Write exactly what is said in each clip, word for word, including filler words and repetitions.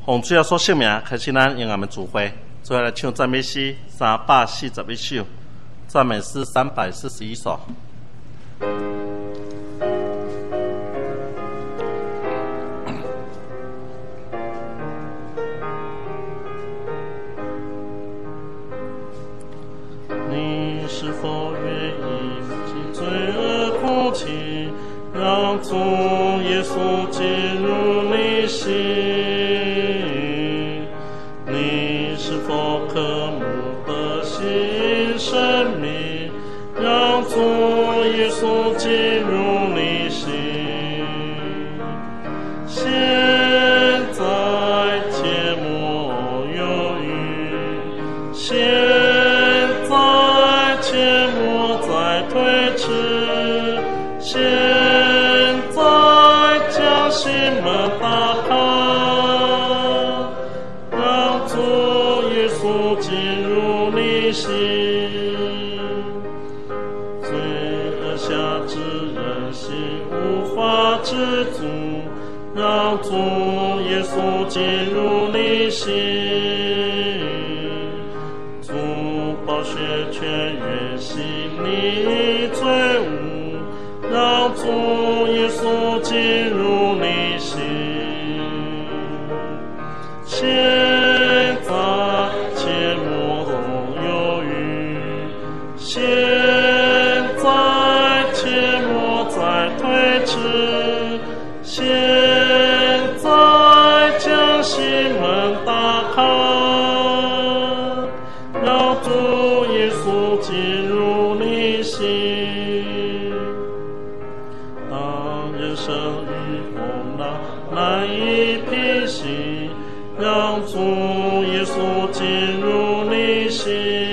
奉主耶稣圣名开始咱永暗的聚会，最后来唱赞美诗三百四十一首，赞美诗三百四十一首。你是否愿意负起罪恶哭泣，让主耶稣进入你心？你是否渴慕的新生命，让主耶稣进入你心？现在切莫犹豫，现在切莫再推迟，现在将心门打开，让主耶稣进入你心。罪恶辖制人心，无法知足，让主耶稣进入你心。主宝血全越洗你罪污，让主耶稣进入你心。现在切莫犹豫，现在切莫再推迟，现在将心门打开，让主耶稣进入你心。当人生与风浪难以平息，让主耶稣进入你心。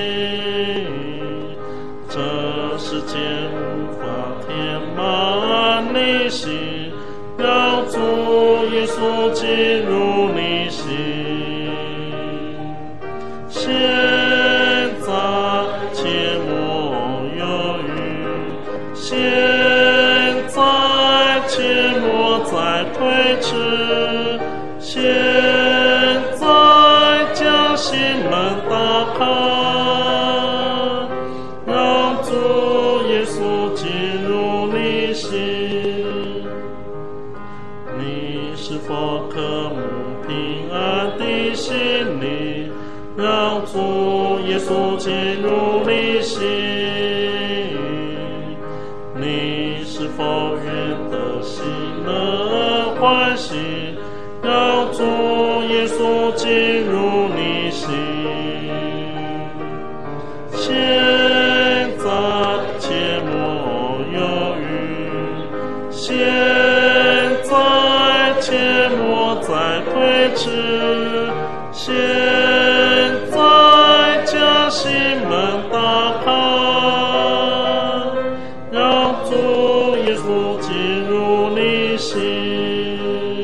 这世界无法填满你心，让主耶稣进入你心。现在切莫犹豫，现在切莫再推迟，现在将心门打开，让主耶稣进入你心。你是否渴慕平安的心灵，让主耶稣进入你心？你是否愿得喜乐欢喜，让主耶稣进入你心？现在切莫犹豫，现在切莫再推迟，现在将心门打开，让主耶稣进入你心。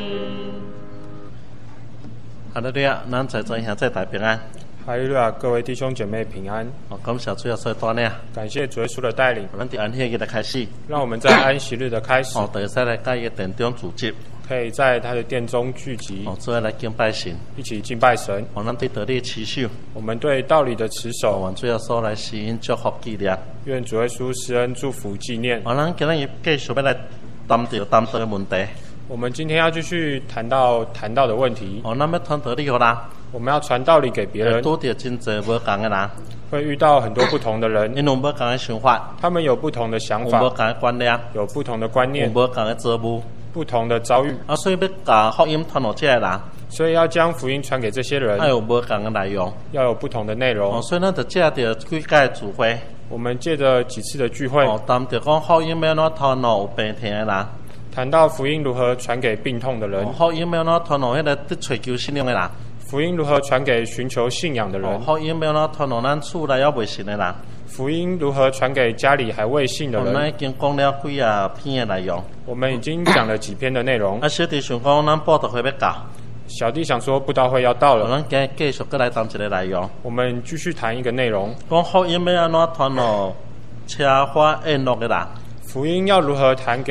哈利路亚，咱在座兄弟大平安。 哈利路亚，各位弟兄姐妹平安。 哦，感谢主耶稣的带领， 感谢主耶稣的带领。 咱伫安息日的开始， 让我们在安息日的开始， 哦，第三来在伊殿中组织， 可以在他的殿中聚集， 哦，最后来敬拜神， 一起敬拜神。 哦，咱对道理的持守， 我们对道理的持守， 愿主耶稣来施恩祝福纪念， 愿主耶稣施恩祝福纪念。 哦，咱今日继续要来谈到谈道的问题。 我们今天要继续谈到谈到的问题。 哦，咱要传道理给人， 我们要传道理给别人， 拄到真侪无同的人， 会遇到很多不同的人， 因有无同的想法， 他们有不同的想法， 有无同的观念， 有不同的观念， 有无同的遭遇， 不同的遭遇。 啊，所以要把福音传到这些人， 所以要将福音传给这些人， 要有无同的内容， 要有不同的内容。 哦，所以咱就借着几届聚会， 我们借着几次的聚会， 哦，谈到讲福音要怎传到有病痛的人。 谈到福音如何传给病痛的人， 福音要怎传到迄个在追求信仰的人， 福音如何传给寻求信仰的人， 福音要怎传到咱厝内还未信的人， 福音如何传给家里还未信的人。 我们已经讲了几啊篇的内容， 我们已经讲了几篇的内容。 啊，小弟想讲，咱报道会要到， 小弟想说布道会要到了， 咱今日继续再来谈一个内容。 我们继续谈一个内容， 讲福音要安怎传到车祸宴乐的人， 福音要如何谈给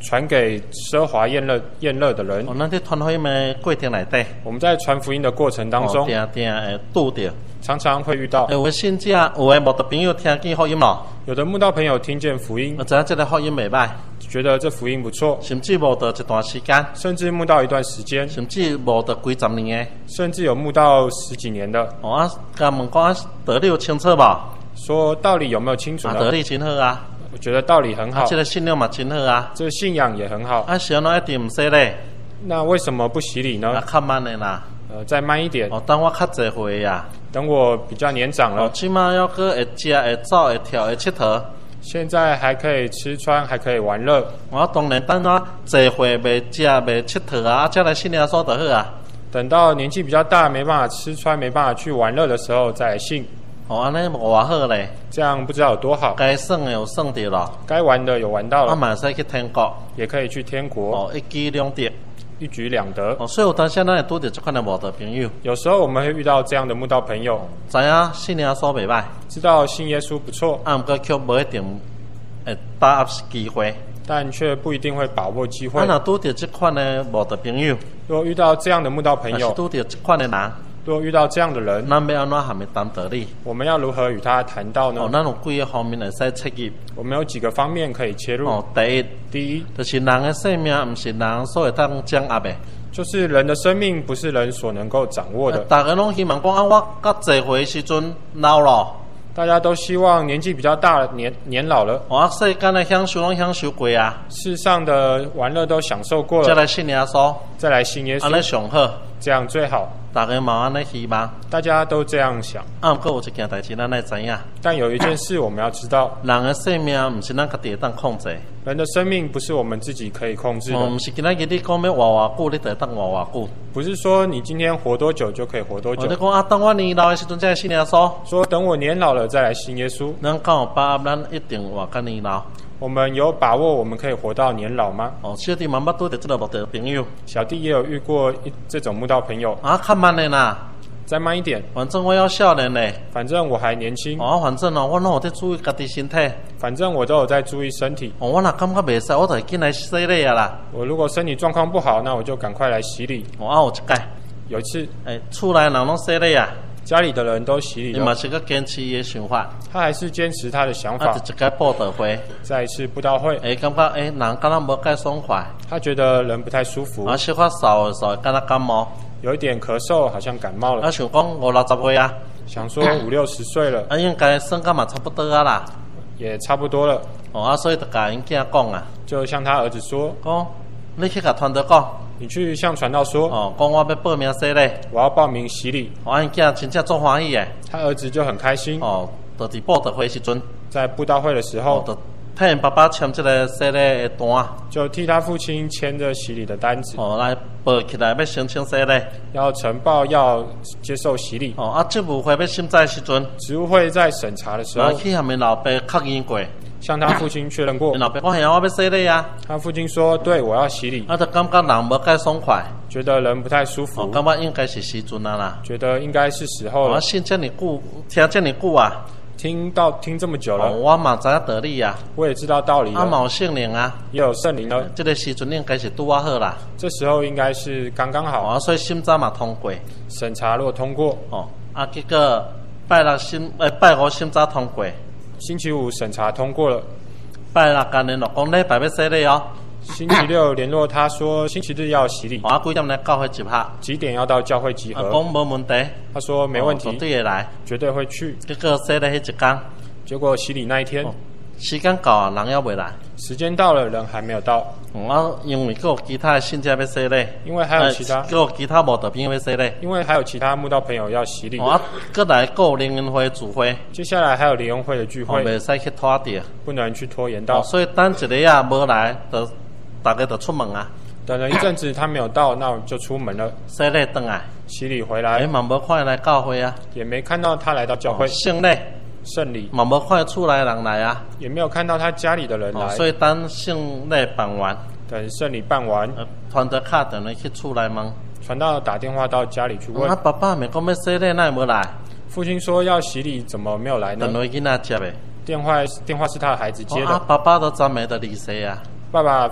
传给奢华宴乐宴乐的人。 哦，咱伫传福音的过程内底， 我们在传福音的过程当中， 定定会拄着， 常常会遇到有的信者，有的慕道朋友听见福音咯， 有的慕道朋友听见福音， 我知影这个福音袂歹， 觉得这福音不错， 甚至慕道一段时间， 甚至慕道一段时间， 甚至慕道几十年的， 甚至有慕道十几年的。 哦啊，甲问讲啊，道理有清楚无？ 说道理有没有清楚啊， 呢？ 道理真好啊， 我觉得道理很好， 啊，这个信仰嘛真好啊， 这信仰也很好。 啊，是安怎一定毋洗咧？ 那为什么不洗礼呢？ 啊，较慢的啦， 呃，再慢一点。 哦，等我较侪岁呀， 等我比较年长了， 哦，起码要个会食、会走、会跳、会佚佗。 现在还可以吃穿，还可以玩乐。 我当然等我侪岁袂食、袂佚佗啊，才来信耶稣就好啊。 等到年纪比较大，没办法吃穿，没办法去玩乐的时候，再来信。 哦，安尼偌好咧， 这样不知道有多好。 该算的有算着咯， 该玩的有玩到了， 啊，嘛使去天国， 也可以去天国。 哦，一举两得， 一举两得。 哦，所以有当时咱会拄着这款的慕道朋友， 有时候我们会遇到这样的慕道朋友， 知影信耶稣袂歹， 知道信耶稣不错， 啊，毋过却无一定会把握机会， 但却不一定会把握机会。 啊，若拄着这款的慕道朋友， 如果遇到这样的慕道朋友， 是拄着这款的人， 如果遇到这样的人， 咱要安怎含伊谈道理？ 我们要如何与他谈到呢？ 哦，咱有几个方面会使切入。 我们有几个方面可以切入。 哦，第一， 第一， 就是人的生命毋是人所会当掌握的。 就是人的生命不是人所能够掌握的。 大家拢希望讲啊，我到侪岁时阵老了， 大家都希望年纪比较大了，年年老了， 我世间的享受拢享受过啊， 世上的玩乐都享受过了， 再来信耶稣， 再来信耶安尼稣， 上好。 这样最好。 大家嘛安尼希望， 大家都这样想。 啊，毋过有一件代志咱来知影， 但有一件事我们要知道， 人的生命毋是咱家己会当控制， 人的生命不是我们自己可以控制的。 哦，毋是今仔日你讲要活偌久，你就会当活偌久。 不是说你今天活多久就可以活多久。 哦，你讲啊，当我年老的时阵才会信耶稣， 说等我年老了再来信耶稣。 咱敢有把握咱一定活到年老？ 我们有把握我们可以活到年老吗？ 哦，小弟嘛捌拄着这个慕道朋友， 小弟也有遇过一这种慕道朋友。 啊，较慢的啦， 再慢一点， 反正我要少年嘞。 反正我还年轻。 哦，反正哦，我拢有在注意家己身体。 反正我都有在注意身体。 哦，我若感觉袂使，我就紧来洗礼啊啦。 我如果身体状况不好，那我就赶快来洗礼。 哦，啊有一届， 有一次， 诶，厝内人拢洗礼啊， 家里的人都洗礼伊嘛了， 是个坚持伊的想法， 他还是坚持他的想啊， 法。 就一届报道会， 再一次布道会， 诶，感觉诶，人敢若无介爽快， 他觉得人不太舒服， 啊，小可扫的扫，敢若感冒， 有一点咳嗽，好像感冒了。 啊，想讲五六十岁啊， 想说五六十岁了， 啊，应该算甲嘛差不多啊啦。 也差不多了， 哦，啊，所以就甲因囝讲啊， 就向他儿子说讲你去甲团队讲，：“ 你去向传道说， 哦，讲我要报名洗礼， 我要报名洗礼。 哦，啊，因囝真正足欢喜的，” 他儿子就很开心。 哦，就伫报道会时阵， 在布道会的时哦， 候， 就替因爸爸签这个洗礼的单， 就替他父亲签着洗礼的单子， 哦，来报起来要申请洗礼。 要呈报要接受洗礼。 哦，啊，职务会要审查的时阵， 职务会在审查的时候， 然后去向因老爸确认过， 向他父亲确认过因。老爸讲：“嘿啊，我要洗礼啊！” 他父亲说：“对，我要洗礼。 啊，就感觉人无介爽快，” 觉得人不太舒哦， 服， 感觉应该是时阵啊啦。 觉得应该是时候我了。 信这么久，听这么久啊， 听到听这么久哦， 了， 我嘛知影道理啊， 我也知道道理啊嘛了， 有圣灵啊， 也有圣灵了。 这个时阵应该是拄啊好啦。 这时候应该是刚刚哦， 好， 啊，所以审查嘛通过， 审查若通过， 哦，啊，结果拜六审，诶，拜五审查通过， 星期五审查通过了， 拜六今年落讲礼拜要洗礼哦， 星期六联络他说星期日要洗礼哦，，啊，几点来教会集合？啊， 几点要到教会集合？ 讲无问题， 他说没问哦绝题， 对会来。 绝对会去。 结果洗礼迄一天， 结果洗礼那一天哦，时间到啊，人还未来。 时间到了，人还没有到， 哦，啊，因为还有其他的信者要洗礼， 因为还有其他还有其他无道朋友要洗礼。 因为还有其他慕道朋友要洗礼。 哦，啊，搁来还有灵恩会聚会， 接下来还有联会的聚哦， 会， 袂使去拖掉。 不能去拖延哦， 到。 所以等一个啊无来，就大家就出门啊， 等了一阵子他没有到，那我就出门了， 洗礼转来， 洗礼回哎， 来， 嘛无看伊来教会啊， 也没看到他来到教会哦圣礼圣礼， 嘛无看伊厝内的人来啊， 也没有看到他家里的人哦， 来。 所以等圣礼办完， 等圣礼办完， 呃，团队敲电话去厝内问， 传道打电话到家里去啊， 问， 爸爸咪讲要洗礼，哪会无来？ 父亲说要洗礼，怎么没有来呢？ 电话囡仔接的， 电话电话是他的孩子接哦啊， 的， 爸爸都昨暝就离世啊， 爸爸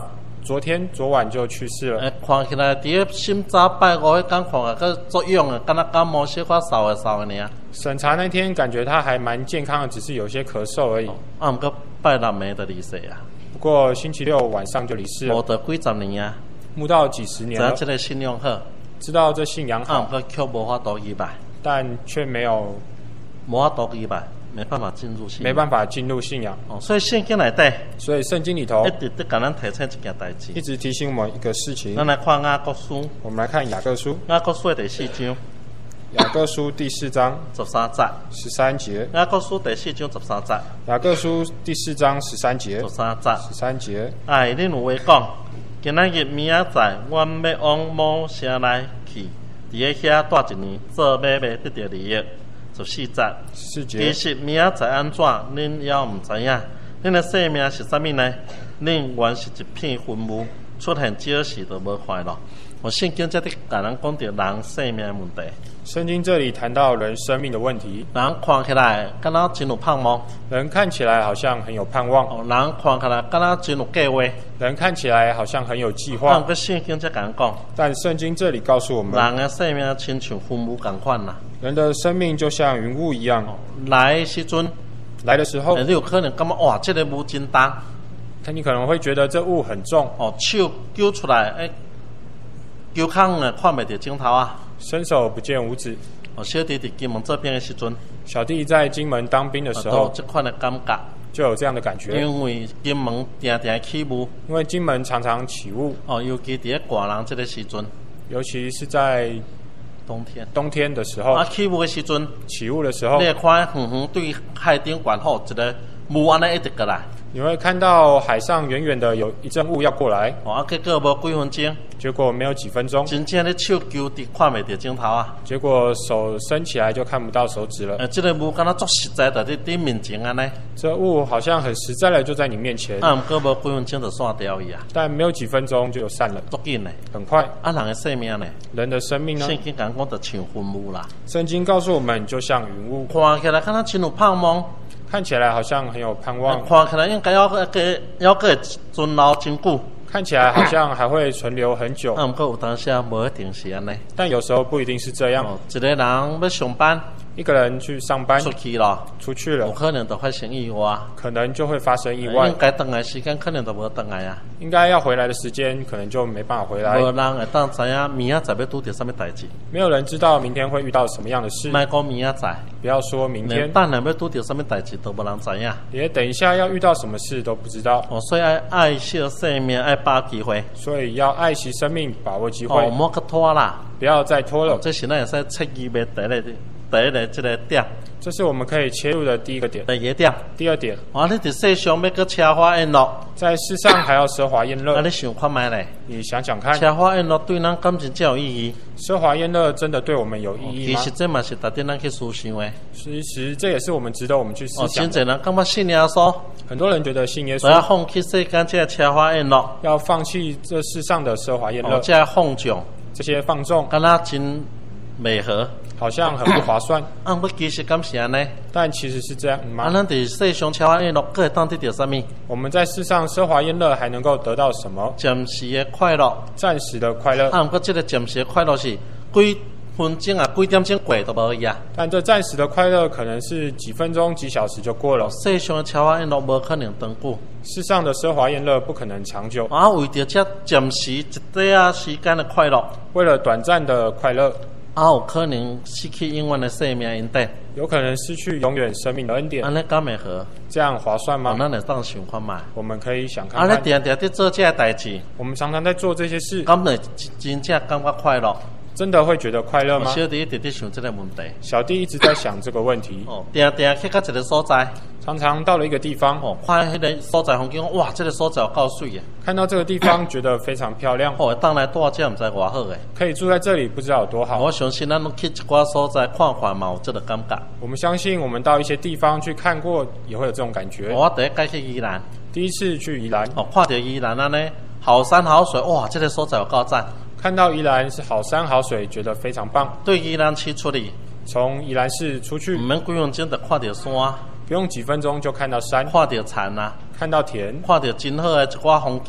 昨天昨晚就去世了。 诶，看起来伫个心早拜五迄天看啊，个作用啊，敢若感冒小可扫诶扫诶尔。 审查那天感觉他还蛮健康的，只是有些咳嗽而已。 啊，毋过拜六暝就离世啊。 不过星期六晚上就离世了。 无得几十年啊。 墓道几十年了。 知影这个信仰好。 知道这信仰好。 啊，毋过却无法度礼拜。 但却没有。 无法度礼拜。没办法进入信仰， 没办法进入信仰。 哦，所以圣经内底， 所以圣经里头一直都甲咱提醒一件代志， 一直提醒我们一个事情。 咱来看雅各书， 我们来看雅各书， 雅各书的第四章， 雅各书第四章十三节， 十三节。 雅各书第四章十三节， 雅各书第四章十三节， 十三节， 十三节。 哎，恁有话讲，今仔日明仔载，阮要往某城内去，伫个遐住一年，做买卖得到利益。十四节， 四节。 其实明仔载安怎，恁也毋知影。恁的生命是啥物呢？恁原是一片坟墓，出现少时就无快乐。我圣经这里甲人讲到人生命的问题。 圣经这里谈到人生命的问题。 人看起来敢若真有盼望， 人看起来好像很有盼望。 哦，人看起来敢若真有计划， 人看起来好像很有计划。 但个圣经才甲人讲， 但圣经这里告诉我们， 人的生命亲像坟墓共款啦。 人的生命就像云雾一样， 来的时阵， 来的时候， 你有可能感觉哇，这个雾真重。 但你可能会觉得这雾很重。 哦，手揪出来，诶，揪空呢，看袂到镜头啊。 伸手不见五指。 哦，小弟伫金门这边的时阵， 小弟在金门当兵的时候， 有这款的感觉， 就有这样的感觉。 因为金门定定起雾， 因为金门常常起雾。 哦，尤其伫个寒人这个时阵， 尤其是在冬天， 冬天的时候， 啊，起雾的时阵， 起雾的时候， 你会看远远对海顶观好一个雾安尼一直过来， 你会看到海上远远的有一阵雾要过来， 哦，啊，结果无几分钟， 结果没有几分钟， 真正咧手揪伫看袂到镜头啊， 结果手伸起来就看不到手指了。 呃，这个雾敢若足实在的伫你面前安尼， 这雾好像很实在的就在你面前， 啊，毋过无几分钟就散掉伊啊， 但没有几分钟就散了， 足紧嘞， 很快。 啊，人的生命呢？ 人的生命呢？ 圣经讲讲就像坟墓啦。 圣经告诉我们，就像云雾， 看起来敢若真有盼望， 看起来好像很有盼望， 看起来应该要个要个存留真久， 看起来好像还会存留很久。 啊，毋过有当时啊，无一定是安尼。 但有时候不一定是这样。 哦，一个人要上班， 一个人去上班出去了， 出去了， 有可能就发生意外， 可能就会发生意外。 应该回来时间可能就无回来啊。 应该要回来的时间，可能就没办法回来。 无人会当知影明仔载要拄着什么代志。 没有人知道明天会遇到什么样的事。 莫讲明仔载， 不要说明天， 连等下要拄着什么代志都无人知影。 连等一下要遇到什么事都不知道。 哦，所以爱爱惜生命，爱把握机会。 所以要爱惜生命，把握机会。 哦，莫去拖啦， 不要再拖了。 哦，这是咱会使切入的第一个第一个这个点。 这是我们可以切入的第一个点。 第一点。 第二点。 啊，你伫世上要搁奢华宴乐， 在世上还要奢华宴乐。 啊，你想看觅咧？ 你想想看， 奢华宴乐对咱感情真有意义。 奢华宴乐真的对我们有意义吗？ 其实这嘛是值得咱去思想的。 其实这也是我们值得我们去思想的。 哦，真侪人感觉信耶稣， 很多人觉得信耶稣要放弃世间这个奢华宴乐， 要放弃这世上的奢华宴乐， 哦，这放纵， 这些放纵， 敢若真违和。 好像很不划算， 啊，不其实敢是安尼， 但其实是这样吗？ 啊，咱伫世上奢华宴乐，搁会当得到什么？ 我们在世上奢华宴乐还能够得到什么？ 暂时的快乐， 暂时的快乐。 啊，不过这个暂时的快乐是几分钟啊，几点钟过都无去啊。 但这暂时的快乐可能是几分钟、几小时就过了。 世上的奢华宴乐无可能长久， 世上的奢华宴乐不可能长久。 啊，为着这暂时一短啊时间的快乐， 为了短暂的快乐。 啊，有可能失去永远的生命恩典， 有可能失去永远生命的恩典。 安尼敢会好？ 这样划算吗？ 咱来当想看卖。 我们可以想看看。 啊，你定定在做这个代志， 我们常常在做这些事， 敢会真正感觉快乐？ 真的会觉得快乐吗？ 小弟一直在想这个问题。 小弟一直在想这个问题。 哦，定定去到一个所在， 常常到了一个地方， 哦，看迄个所在风景，哇，这个所在有够水的。 看到这个地方，觉得非常漂亮。 哦，当来住这唔知偌好诶。 可以住在这里，不知道有多好。 我相信咱去一寡所在看看嘛，有这个感觉。 我们相信，我们到一些地方去看过，也会有这种感觉。 我第一届去宜兰， 第一次去宜兰， 哦，看到宜兰安尼好山好水，哇，这个所在有够赞。 看到宜兰是好山好水，觉得非常棒。 对宜兰市出去， 从宜兰市出去， 唔免几分钟就看到山， 不用几分钟就看到山， 看到田啊， 看到田， 看到真好的一寡风景，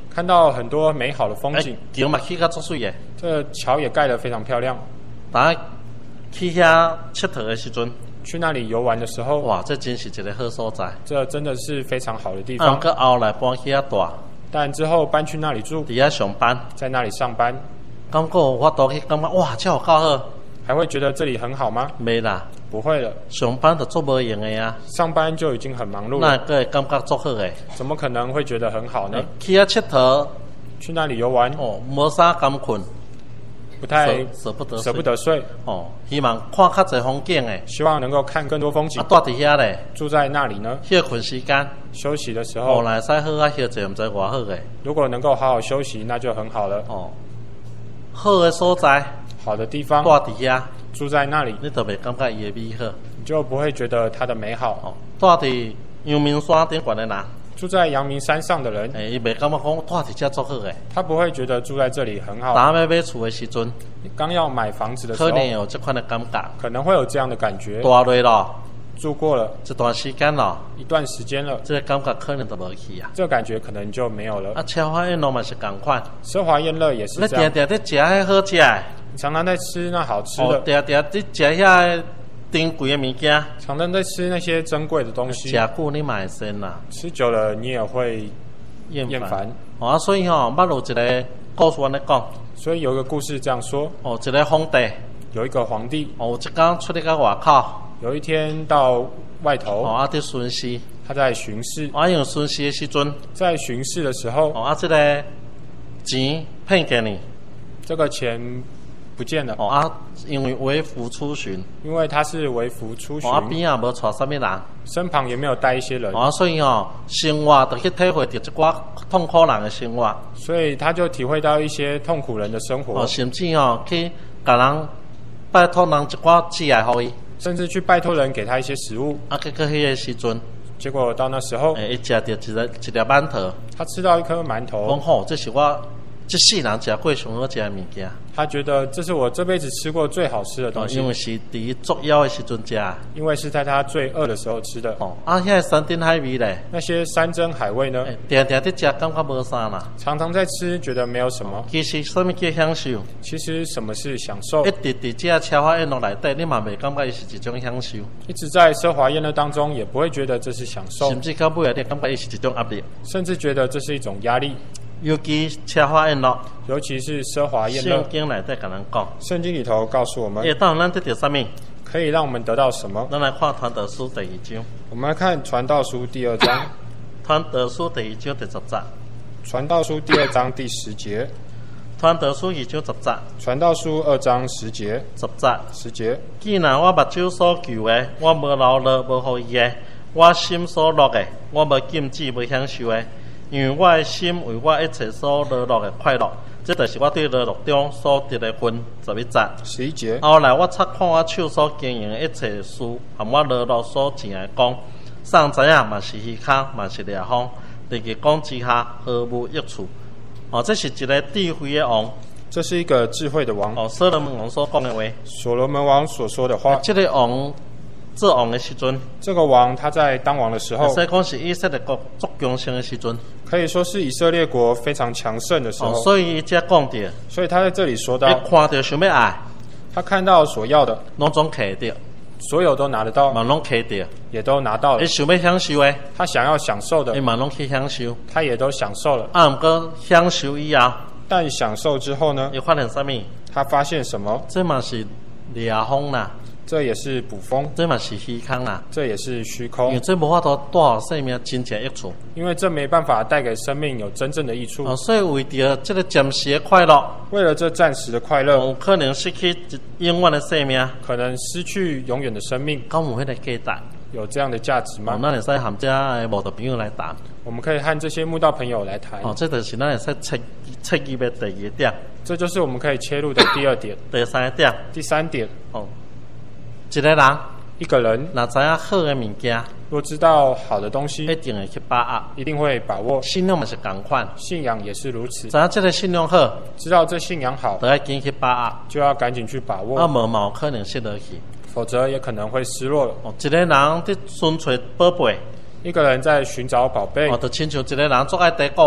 看到很多美好的风景， 桥嘛起甲足水诶。 这桥也盖得非常漂亮。 当去遐佚佗的时阵， 去那里游玩的时候， 哇，这真是一个好所在。 这真的是非常好的地啊， 方。 个后来搬去遐住， 但之后搬去那里住， 伫遐上班， 在那里上班， 感觉我都去感觉哇，这有够好。 还会觉得这里很好吗？ 袂啦， 不会了， 上班就做无用的啊。 上班就已经很忙碌那了， 个会感觉足好诶。 怎么可能会觉得很好呢？ 去遐佚佗， 去那里游玩， 哦，无啥甘困， 不太舍舍不得睡舍不得睡， 哦，希望看较侪风景诶。 希望能够看更多风景啊，。住伫遐咧， 住在那里呢， 歇困时间， 休息的时后候， 来使好啊歇者，毋知偌好诶。 如果能够好好休息，那就很好了。 哦，好诶所在， 好的地方住，伫遐， 住在那里， 你就袂感觉伊诶美好。 你就不会觉得它的美好。 哦，住伫阳明山顶悬诶人， 住在阳明山上的人， 诶，伊袂感觉讲住伫遮足好诶。 他不会觉得住在这里很好。 当要买厝诶时阵， 刚要买房子的时候可，能有这款诶感觉。 可能会有这样的感觉。 住落咯， 住过了一段时间咯， 一段时间了， 这个感觉可能就无去啊。 这个感觉可能就没有了。 啊，吃花宴乐嘛是共款， 奢华宴乐也是你这样， 定定伫食迄好食诶， 你常常在吃那好吃哦， 的， 定定伫食遐珍贵诶物件， 常常在吃那些珍贵的东西食，久你嘛会生啦， 吃久了你也会厌厌烦。 哦，啊，所以吼，捌有一个故事安尼讲， 所以有一个故事这样说： 哦，一个皇帝， 有一个皇帝， 哦，有一天出去到外口， 有一天到外哦， 头， 啊，伫巡视， 他在巡视， 啊，用巡视诶时阵， 在巡视的时候， 哦，啊，即个钱骗给你， 这个钱不见了， 哦，啊，因为为夫出巡， 因为他是为服出巡哦，，啊边啊无带啥物人。 身旁也没有带一些人， 啊，所以吼、生活就去体会到一寡痛苦人的生活， 所以他就体会到一些痛苦人的生活哦，，甚至吼、去甲人拜托人一寡食来互伊， 甚至去拜托人给他一些食物。 啊，结果迄个时阵， 结果到那时候， 诶、伊食着一个一粒馒头， 他吃到一颗馒讲头， 吼、这是我这世人食过上好食的物件， 他觉得这是我这辈子吃过最好吃的哦东，西因，为是伫伊作妖的时阵食， 因为是在他最饿的时候吃的。 哦，啊，遐个山珍海味咧， 那些山珍海味呢， 诶、定定伫食，感觉无啥啦。 常常在吃，觉得没有什么。 其实什物叫享受？ 其实什么是享受一？直伫遮吃花宴乐内底，你嘛袂感觉伊是一种享受， 一直在奢华宴乐当中，也不会觉得这是享受甚，至到尾你感觉伊是一种压力。 甚至觉得这是一种压力。 尤其吃花宴乐， 尤其是奢华宴乐圣，经内底甲咱讲， 圣经里头告诉我们， 会当咱得到啥物？ 可以让我们得到什么？ 咱来看传道书第二章， 我们来看传道书第二章， 传道书第二章第十节， 传道书第二章第十节， 传道书二章十节， 传道书二章十节， 十节。 十节。 既然我目睭所求的，我无劳乐无互伊的；我心所乐的，我无禁止无享受的。因为我的心为我一切所乐乐的快乐，这就是我对乐乐中所得的分。十一节。 十一节。 后来我察看我手所经营的一切事，含我乐乐所钱的讲，上知影嘛是虚空，嘛是掠风。第二讲之下，毫无益处。哦，这是一个智慧的王， 这是一个智慧的王， 哦，所罗门王所讲的话。 所罗门王所说的话。 这个王做王的时阵， 这个王他在当王的时候， 所以讲是以色列国足强盛的时阵。 可以说是以色列国非常强盛的时哦， 候。 所以伊才讲到， 所以他在这里说到， 伊看到想要爱， 他看到所要的， 拢总摕到， 所有都拿得到， 嘛拢摕到。 也都拿到了伊。想要享受的， 他想要享受的伊，嘛拢去享受。 他也都享受了。 啊，毋过享受以后， 但享受之后呢， 伊发现啥物？ 他发现什么？ 这嘛是掠风啦， 这也是捕风， 这嘛是虚空啦， 这也是虚因空为，这无法度带互生命真正益处。 因为这没办法带给生命有真正的益处。 哦，所以为着这个暂时的快乐， 为了这暂时的快乐， 有可能失去一永远的生命， 可能失去永远的生命， 敢有迄个价值？ 有这样的价值哦， 吗？ 咱会使含遮的慕道朋友来谈。 我们可以和这些慕道朋友来谈。 哦，这就是咱会使切切入的第二点， 这就是我们可以切入的第二点。 第三点。 第三点， 哦，一个人一个人若知影好的物件， 若知道好的东一西， 定会去把握。 一定会把握。 信仰嘛是共款， 信仰也是如此， 知影这个信仰好， 知道这信仰好， 就要紧去把握， 就要赶紧去把啊， 握， 无嘛有可能失落去。 否则也可能会失落了。 哦，一个人伫寻找宝贝， 一个人在寻找宝贝哦，，就亲像一个人做爱地股的，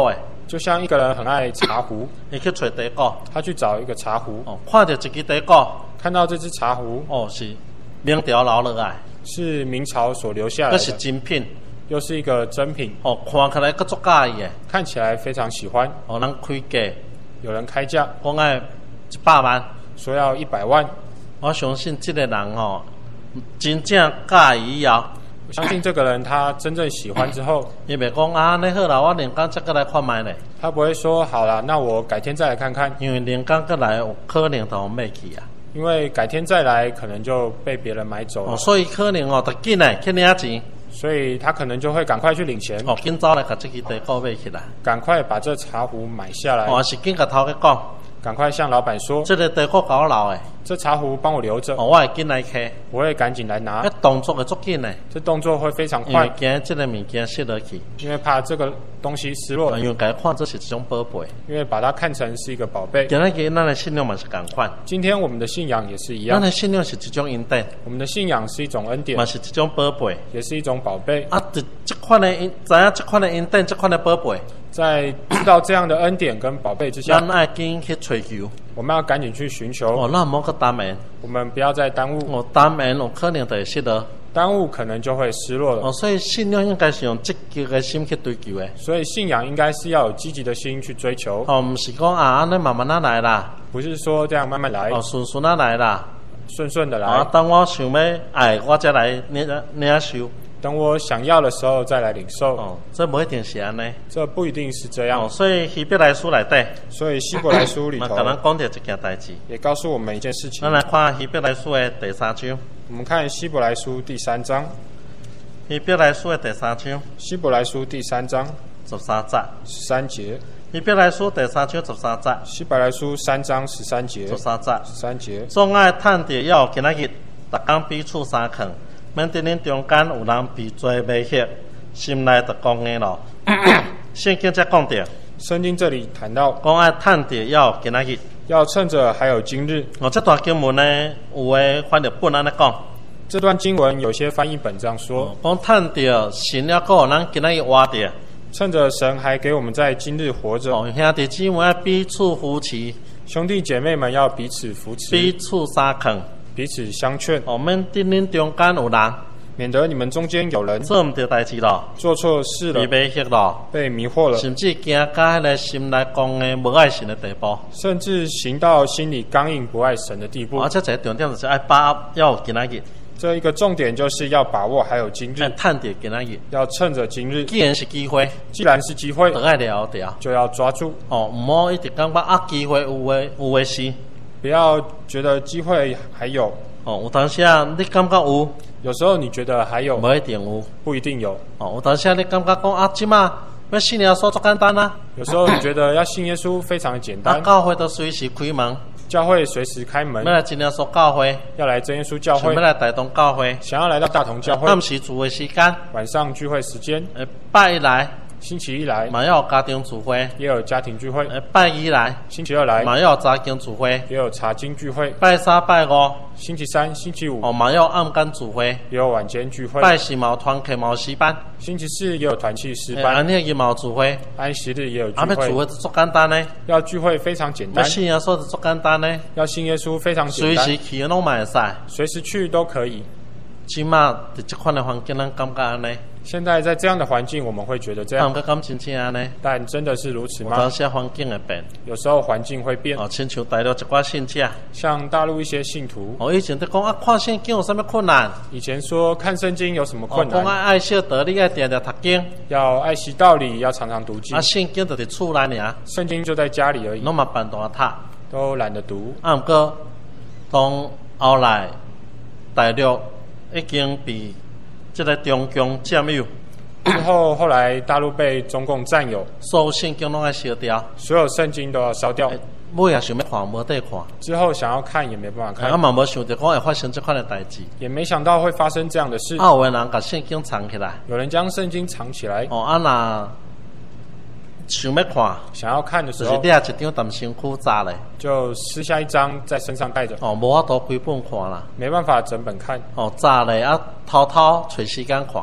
就像一个人很爱茶壶， 伊去找茶果， 他去找一个茶壶， 哦，看到一支茶果， 看到这只茶壶， 哦，是明朝留落来， 是明朝所留下来那是的， 精品， 又是一个珍品， 哦，看起来佫足介意的， 看起来非常喜欢。 哦，人开价， 有人开价讲爱一百万， 说要一百万， 我相信这个人吼、哦，真正介意以后， 我相信这个人他真正喜欢之后， 伊袂讲啊，你好啦，我连工再过来看卖咧， 他不会说好啦，那我改天再来看看， 因为连工过来有可能就买去啊。 因为改天再来可能就被别人买走了， 哦，所以可能哦，就紧来去领钱， 所以他可能就会赶快去领钱， 哦，紧走来甲这支茶果买起来， 赶快把这茶壶买下来， 哦，是紧甲头家讲， 赶快向老板说， 这个茶果甲我留的， 这茶壶帮我留着， 哦，我会紧来开， 我会赶紧来拿啊，，动作会足紧的， 这动作会非常因为快， 惊这个物件失落去， 因为怕这个东西失落哦，因为甲看这是一种宝贝。 因为把它看成是一个宝贝。 今日嘅咱的信仰嘛是共款， 今天我们的信仰也是一样， 咱的信仰是一种恩典， 我们的信仰是一种恩典嘛，是一种宝贝。 也是一种宝贝。 啊，这这款的恩，知影这款的恩典，这款的宝贝， 在知道这样的恩典跟宝贝之下咱，爱紧去追求。 我们要赶紧去寻求， 哦，咱唔好去耽延， 我们不要再耽误， 哦，耽延有可能就会失落。 耽误可能就会失落了。 哦，所以信仰应该是用积极的心去追求的。 所以信仰应该是要有积极的心去追求， 哦，唔是讲啊，安尼慢慢啊来啦， 不是说这样慢慢来， 哦，顺顺啊来啦。 顺顺的啊， 来， 当我想要爱，我才来领领受。 等我想要的时候再来领受。 哦，这不一定是安尼。 这不一定是这哦， 样。 所以希伯来书内底， 所以希伯来书里嘛， 头甲咱讲到一件代志。 也告诉我们一件事情咱。来看希伯来书的第三章。 我们看希伯来书第三章， 希伯来书的第三章希伯来书第三章十三节。 十三节， 希伯来书第三章十三节。 希伯来书三章十三节， 十三节。 十三节， 总爱趁着要今仔日，逐工彼此相劝，免伫恁中间有人被罪迷惑，心内就讲硬咯。圣经才讲着， 圣经这里谈到， 讲爱趁着要今仔日。 要趁着还有今日。 哦，这段经文呢，有诶翻译本安尼讲， 这段经文有些翻译本这样说： 讲趁着神了，个咱今仔日活着。 趁着神还给我们在今日活着， 哦，兄弟姊妹要彼此扶持， 兄弟姐妹们要彼此扶持， 彼此相劝。 彼此相劝， 哦，免伫恁中间有人免得你们中间有人做毋对代志咯， 做错事了， 被迷惑咯， 被迷惑了， 甚至惊甲迄个心内讲诶无爱神诶地步。 甚至行到心里刚硬不爱神的地步。 而且一个重点就是爱把握要有今仔日， 这一个重点就是要把握还有今日， 爱趁着今仔日。 要趁着今日。 既然是机会， 既然是机会就，爱了着。 就要抓住， 哦，毋好一直感觉啊，机会有诶有诶是。 不要觉得机会还有， 哦，有当时啊，你感觉有， 有时候你觉得还有， 无一定有。 不一定有。 哦，有当时啊，你感觉讲啊，即马要信耶稣足简单啊， 有时候你觉得要信耶稣非常的简啊， 单， 教会都随时开门， 教会随时开门要，来真耶稣教会， 要来真耶稣教会想要，来大同教会， 想要来到大同教会， 暗时聚会时间， 晚上聚会时间， 呃，拜一来星期一来嘛要有家庭聚会， 也有家庭聚会， 呃，拜一来星期二来嘛要有查经聚会， 也有查经聚会， 拜三拜五星期三、星期五哦嘛要有暗间聚会， 也有晚间聚会， 拜四嘛有团契嘛有诗班， 星期四也有团契诗呃班， 安尼日嘛有聚会， 安息日也有聚啊要聚会会。 就足简单呢， 要聚会非常简要单， 信耶稣就足简单呢， 要信耶稣非常简随时单， 去拢嘛会使。 随时去都可以。 即马伫即款的环境，咱感觉安尼， 现在在这样的环境，我们会觉得这样， 但毋过感真正安尼， 但真的是如此有吗？ 当时环境会变。 有时候环境会变， 哦，亲像大陆一寡信者， 像大陆一些信徒， 哦，以前在讲啊，看圣经有啥物困难？ 以前说看圣经有什么哦， 困难， 讲啊，爱惜道理，爱定定读经， 要爱惜道理，要常常读经啊，，圣经就伫厝内尔， 圣经就在家里而已， 拢嘛办大读。 都懒得读。 啊，毋过当后来大陆已经被即个中共占有， 之后后来大陆被中共占有， 所有圣经拢爱烧掉， 所有圣经都要烧掉， 尾也想要看，无得看， 之后想要看也没办法看， 啊嘛无想着讲会发生即款的代志。 也没想到会发生这样的事。 啊，有诶人甲圣经藏起来， 有人将圣经藏起来， 哦，啊若想要看， 想要看的时候就是掠一张淡身躯扎咧， 就撕下一张在身上带着， 哦，无法度规本看啦。 没办法整本看， 哦，早咧啊，偷偷找时间看，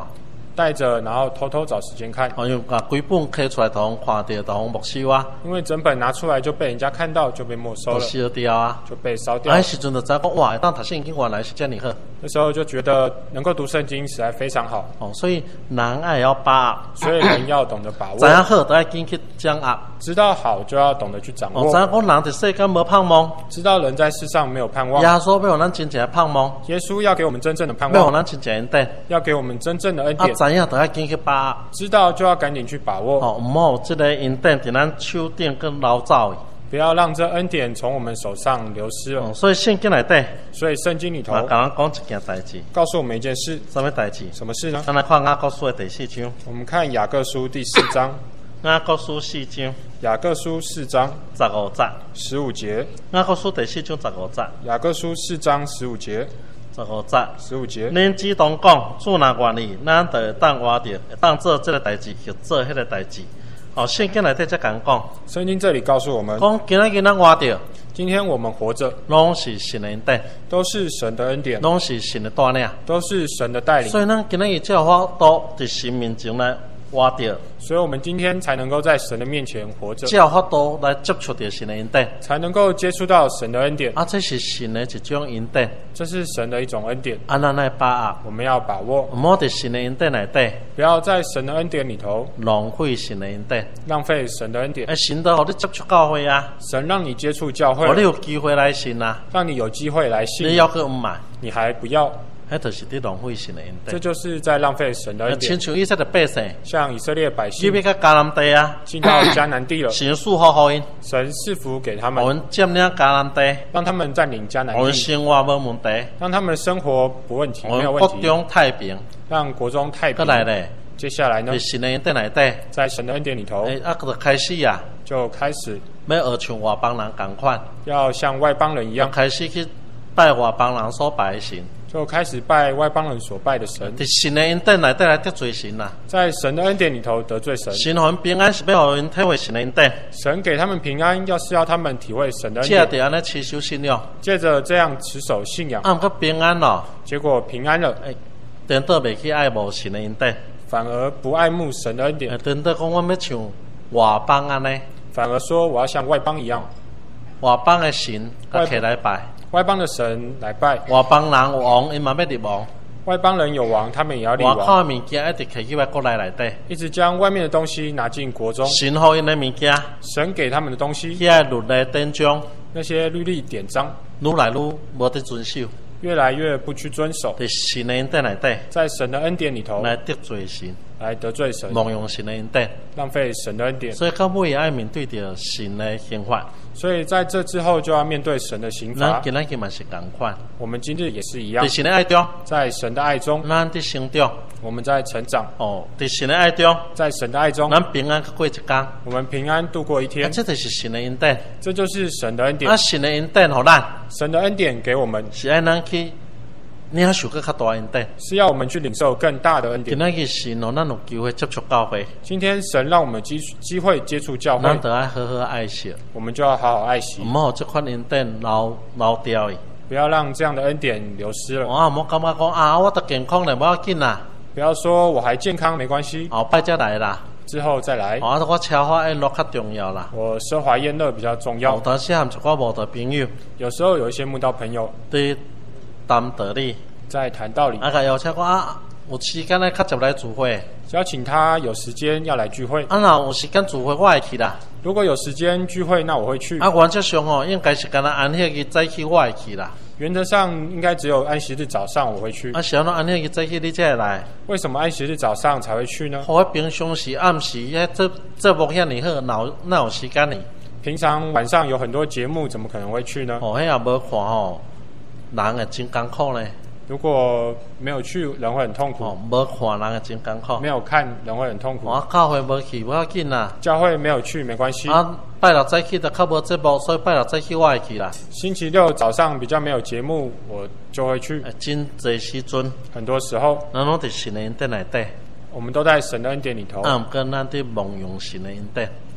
带着，然后偷偷找时间看， 哦，因为啊，规本摕出来，都互看到，都互没收啊， 因为整本拿出来就被人家看到，就被没收都了， 烧掉啊。 就被烧掉啊， 了迄时阵就知讲，哇，当读圣经原来是这么好。 那时候就觉得能够读圣经实在非常好， 哦，所以人爱要把握， 所以人要懂得把知影握， 好都要紧去掌握。 知道好就要懂得去掌哦，知影握， 讲人伫世间无盼望， 知道人在世上没有盼望耶，稣要互咱真正的盼望， 耶稣要给我们真正的盼望， 要互咱真正恩典。 要给我们真正的恩啊， 典， 知影都要紧去把握。 知道就要赶紧去把握， 哦，毋好有即个恩典伫咱手顶跟流走的。 不要让这恩典从我们手上流失了。 哦，所以圣经内底所以圣经里头啊，甲咱讲一件代志， 告诉我们一件事， 什么代志？ 什么事呢？ 咱来看雅各书的第四章， 我们看雅各书第四章， 雅各书四章雅各书四章十五节， 十五节， 雅各书第四章十五节， 雅各书四章十五节， 十五节。 十五节。 恁只当讲，主若愿意，咱就会当活着，会当做这个代志，去做迄个代志。哦，圣经内底才讲讲， 圣经这里告诉我们， 讲今仔日咱活着， 今天我们活着拢是神的恩典， 都是神的恩典， 拢是神的带领。 都是神的带领， 所以咱今仔日才有法度伫神面前来活着， 所以我们今天才能够在神的面前活着， 才有法度来接触到神的恩典。 才能够接触到神的恩典。 啊，这是神的一种恩典， 这是神的一种恩典， 啊，咱来把握， 我们要把握， 毋好伫神的恩典内底不要在神的恩典里头浪费神的恩典。 浪费神的恩典。 哎，神都互你接触教会啊， 神让你接触教会互，你有机会来信啊， 让你有机会来你信， 要去毋买， 你还不要， 迄就是伫浪费神的恩典。 这就是在浪费神的恩典。 亲像以色列百姓， 像以色列百你姓要到迦南地啊， 进到迦南地了， 神祝福互因， 神赐福给他互们， 因占领迦南地， 让他们占领迦南互因地， 生活无问题， 让他们生活不问题， 互因没有问题， 国中太平。 让国中太平。 过来咧， 接下来呢伫，神的恩典内底， 在神的恩典里头， 诶，啊，就开始啊， 就开始要学像外邦人共款， 要像外邦人一要样， 开始去拜外邦人所拜的神。 就开始拜外邦人所拜的神， 伫神的恩典内底来得罪神啦。 在神的恩典里头得罪神。 神互因平安是要互因体会神的恩典， 神给他们平安，要是要他们体会神的恩借典， 着安尼持守信仰， 借着这样持守信仰， 啊，毋过平安咯， 结果平安了， 诶，颠倒袂去爱慕神的恩典， 反而不爱慕神的恩典诶，，颠倒讲我要像外邦安尼， 反而说我要像外邦一样， 外邦的神甲起来拜， 外邦的神来拜， 外邦人有王，因嘛要立王， 外邦人有王，他们也要立外王， 口的物件一直摕去外国内内底， 一直将外面的东西拿进国中， 神互因的物件， 神给他们的东西， 去爱律例典章， 那些律例典章， 愈来愈无得遵守， 越来越不去遵守， 伫神的恩典内底在神的恩典里头来得罪神， 来得罪神， 妄用神的恩典， 浪费神的恩典。 所以到尾爱面对着神的刑罚。 所以在这之后就要面对神的刑罚。 咱今仔日嘛是共款， 我们今日也是一样伫，神的爱中， 在神的爱中， 咱伫成长， 我们在成长， 哦，伫神的爱中， 在神的爱中， 咱平安去过一天， 我们平安度过一啊， 天。 这就是神的恩典。 这就是神的恩典啊，。神的恩典互咱， 神的恩典给我们， 是爱咱去领受更较大的恩典。 是要我们去领受更大的恩典。 今仔日神互咱有机会接触教会， 今天神让我们机机会接触教会咱，得爱好好爱惜， 我们就要好好爱惜毋，好互这款恩典流流掉去。 不要让这样的恩典流失了。 啊，毋好感觉讲啊，我得健康咧，无要紧啦， 不要说我还健康没关系， 后摆才来啦。 之后再来。 啊，我奢华宴乐较重要啦。 我奢华宴乐比较重有要。 当时含一寡无的朋友， 有时候有一些慕道朋友伫谈道理， 在谈道理， 啊，甲邀请讲啊，有时间咧较接来聚会， 邀请他有时间要来聚会。 啊，若有时间聚会，我会去啦。 如果有时间聚会，那我会去。 啊，原则上吼，应该是干那安息日早起我会去啦。 原则上应该只有安息日早上我会去。 啊，是安怎安息日早起你才会来？ 为什么安息日早上才会去呢？ 我平常时暗时，迄这这幕遐尼好，哪有哪有时间呢？ 平常晚上有很多节目，怎么可能会去呢？ 哦，迄也无看吼，人会真艰苦呢。 如果没有去，人会很痛苦； 哦，无看人会真艰苦。 没有看，人会很痛苦。 我教会无去，无要紧啦。 教会没有去没关系。 啊，拜六早起就较无节目，所以拜六早起我会去啦。 星期六早上比较没有节目，我就会去。 呃真侪时阵， 很多时候， 咱拢伫神的恩典内底， 我们都在神的恩典里头， 啊，毋过咱伫妄用神的恩典。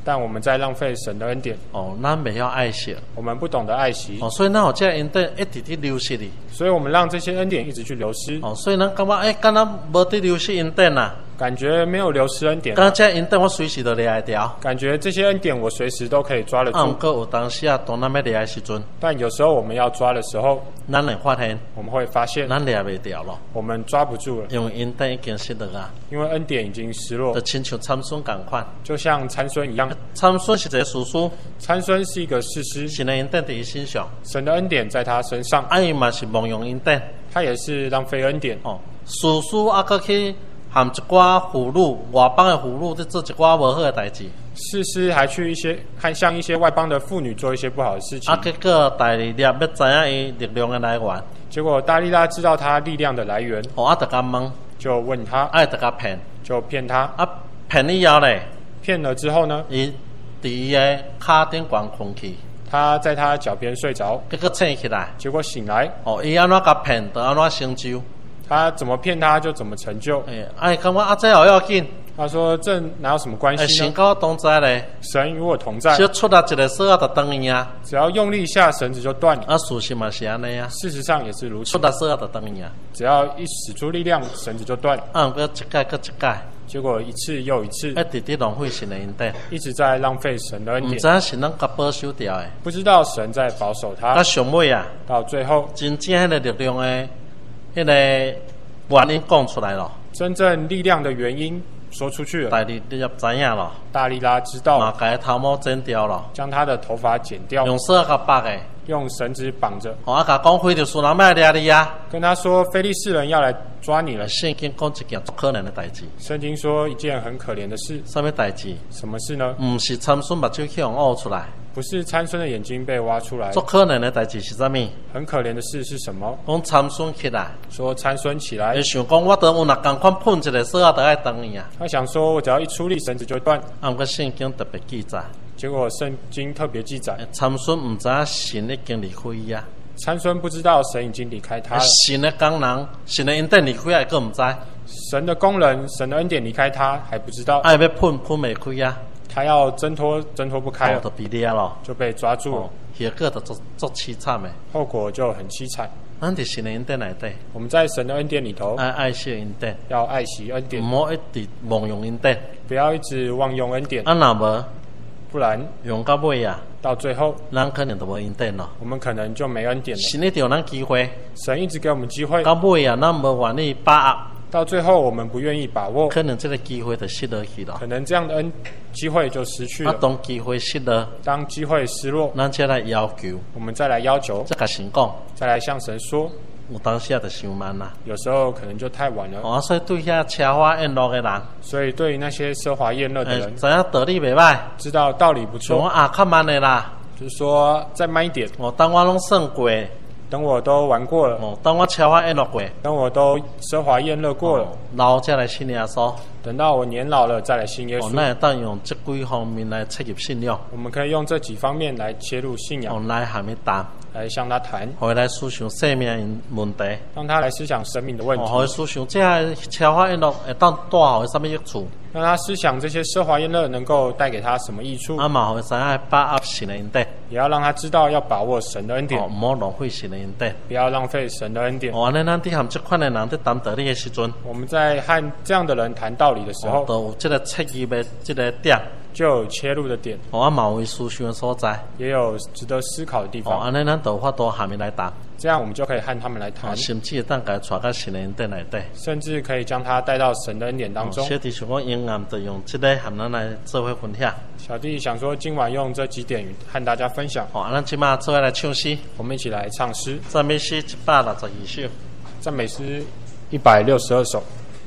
但我们在浪费神的恩典。 哦，咱未晓爱惜。 我们不懂得爱惜。 哦，所以咱有这恩典一直伫流失哩。 所以我们让这些恩典一直去流失。 哦，所以咱感觉诶，敢若无伫流失恩典啊。 感觉没有流失恩典。 敢这恩典我随时都掠来条。 感觉这些恩典我随时都可以抓得住。 啊，不过有当时啊，当咱要掠的时阵， 但有时候我们要抓的时候， 咱会发现， 我们会发现， 咱掠袂掉咯。 我们抓不住了， 因为恩典已经失落啊。 因为恩典已经失落。 就亲像参孙共款， 就像参孙一样。 参孙是一个士师， 参孙是一个士师。 神的恩典在伊身上， 神的恩典在他身上。 啊，伊嘛是妄用恩典， 他也是浪费恩典。 哦，士师啊，搁去。含一寡俘虏，外邦的俘虏在做一寡无好的代志。 士师还去一些，还向一些外邦的妇女做一些不好的事情。 啊，结果大利拉要知影伊力量的来源。 结果大利拉知道他力量的来源。 哦，啊，就甲问， 就问他， 啊，就甲骗， 就骗他。 啊，骗以后咧， 骗了之后呢？ 伊伫伊的骹顶悬困去。 他在他脚边睡着。 结果醒起来。 结果醒来。 哦，伊安怎甲骗，就安怎成就。 他怎么骗他就怎么成就。 哎，哎，感觉啊，这好要紧。 他说：“这哪有什么关系呢？” 神跟我同在咧。 神与我同在。 只要出来一个手啊，就断伊啊。 只要用力一下，绳子就断了。 啊，事实嘛是安尼啊。 事实上也是如此。 出来手啊，就断伊啊。 只要一使出力量，绳子就断。 啊，不过一改搁一改。 结果一次又一次。 一直伫浪费神的恩典。 一直在浪费神的恩典。 唔知神能甲保守掉诶。 不知道神在保守他。 啊，上尾啊， 到最后， 真正迄个力量诶，迄个。原因讲出来了， 真正力量的原因说出去了。 大利拉知影了， 大利拉知道， 嘛把头毛剪掉了， 将他的头发剪掉， 用绳甲绑诶， 用绳子绑着。 我甲讲非利士人要掠你啊， 跟他说非利士人要来抓你了。 圣经讲一件足可怜的代志。 圣经说一件很可怜的事。 什么代志？ 什么事呢？ 唔是参孙目睭去用挖出来。 不是参孙的眼睛被挖出来。 足可怜的代志是啥物？ 很可怜的事是什么？ 讲参孙起来， 说参孙起来。 伊想讲，我得有若共款碰一个手啊，得爱断伊啊。 他想说，我只要一出力，绳子就断。 啊，不过圣经特别记载。 结果圣经特别记载， 参孙唔知影神已经离开伊啊。 参孙不知道神已经离开他了。 神的工人，神的恩典离开，还佫唔知。 神的工人，神的恩典离开他还不知道。 爱要碰碰袂开啊。 他要挣脱，挣脱不开了， 就被抓了， 就被抓住了。 结果就足足凄惨的， 后果就很凄惨。 咱伫神的恩典内底， 我们在神的恩典里头， 爱爱惜恩典， 要爱惜恩典， 唔好一直妄用恩典， 不要一直妄用恩典。 啊，若无， 不然用到尾啊， 到最后， 咱可能就无恩典咯。 我们可能就没恩典了。 神一直有咱机会， 神一直给我们机会， 到尾啊，咱无愿意把握。 到最后，我们不愿意把握， 可能这个机会就失落去了。 可能这样的恩机会就失去了。 啊，当机会失落， 当机会失落， 咱再来要求， 我们再来要求， 再甲神讲， 再来向神说。 有当时也就伤慢啦。 有时候可能就太晚了。 哦，所以对遐奢华宴乐的人， 所以对于那些奢华宴乐的人， 知影道理袂歹， 知道道理不错。 我啊，较慢的啦， 就是说再慢一点。 哦，当我拢算过。 等我都玩过了， 哦，等我奢华宴乐过， 等我都奢华宴乐过了， 哦、老再来信耶稣。 等到我年老了再来信耶稣。 哦，那当用这几方面来切入信仰。 我们可以用这几方面来切入信仰。 哦，来向伊谈， 来向他谈， 回来思想生命问题， 让他来思想生命的问题。 哦，思想这奢华宴乐会当带互什么益处？ 让他思想这些奢华宴乐能够带给他什么益处？ 啊嘛，互知影把握神的恩典， 也要让他知道要把握神的恩典， 哦，唔好浪费神的恩典， 不要浪费神的恩典。 哦，安尼咱伫含这款的人伫谈道理的时阵， 我们在和这样的人谈道理的时候， 哦，都有这个切入的这个点， 就有切入的点。 哦，啊嘛有思想的所在， 也有值得思考的地方。 哦，安尼咱都有法度下面来谈。 这样我们就可以和他们来谈， 哦、甚至当甲带到神的恩典内底， 甚至可以将他带到神的恩典当中。 小弟想讲，阴暗就用这个和咱来做伙分享。 小弟想说，今晚用这几点和大家分享。 好、哦，咱今晚做伙来唱诗， 我们一起来唱诗。 赞美诗一百六十二首， 赞美诗一百六十二首。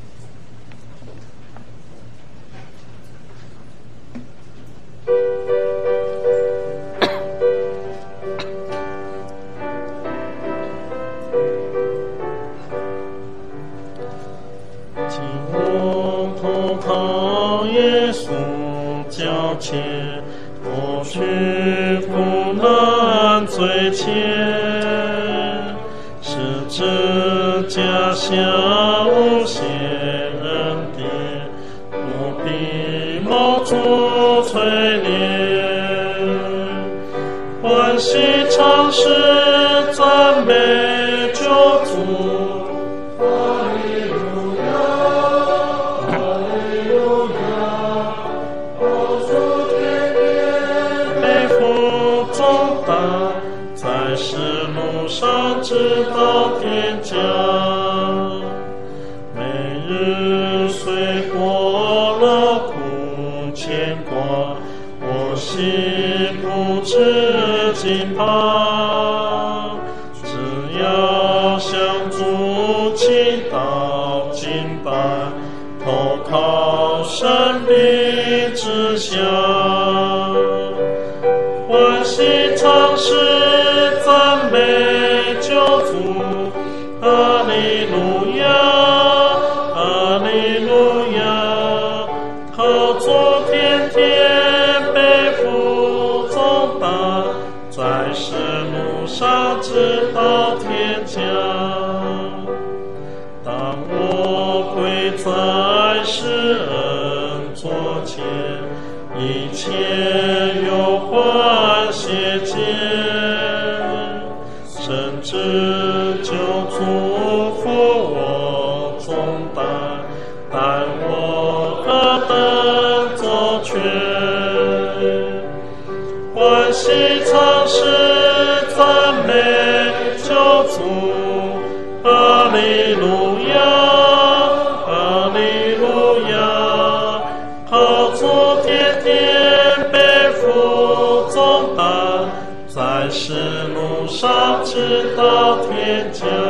脱去苦难罪愆，十字架下无限恩典，我必冒主垂怜。 唱诗赞美救主。在世路上直到天家，每日虽过了苦牵挂，我心不知惊怕。只要向主祈祷敬拜，投靠神的指向，欢喜唱诗赞美救主，哈利路亚，哈利路亚。靠主天天背负重担，在世路上直到天家。当我跪在施恩座前，一切有欢喜间，甚至就祝福我重担，但我何等周全。欢喜唱诗赞美救主，哈利路亚，哈利路亚。靠主天天背负重担，在世路上直到天家。